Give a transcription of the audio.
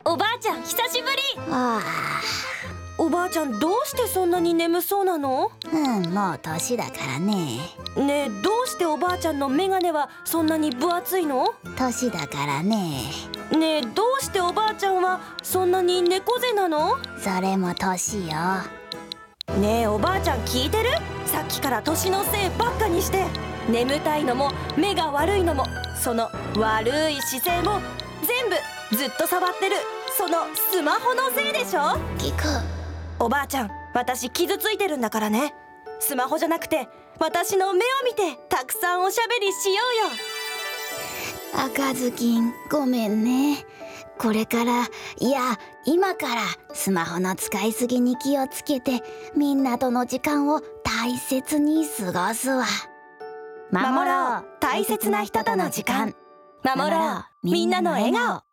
おばあちゃん久しぶり。 あおばあちゃんどうしてそんなに眠そうなの？ あ、もう年だからね。 ねえ、どうしておばあちゃんのメガネはそんなに分厚いの？ 年だからね。 ねえ、どうしておばあちゃんはそんなに猫背なの？ それも年よ。 ねえ、おばあちゃん聞いてる？さっきから年のせいばっかにして、眠たいのも目が悪いのも、その悪い姿勢も全部ずっと触ってるそのスマホのせいでしょ？ 聞く。 おばあちゃん、私傷ついてるんだからね。スマホじゃなくて私の目を見てたくさんおしゃべりしようよ。 赤ずきん、ごめんね。これから、いや今からスマホの使いすぎに気をつけて、みんなとの時間を大切に過ごすわ。 守ろう大切な人との時間。守ろうみんなの笑顔。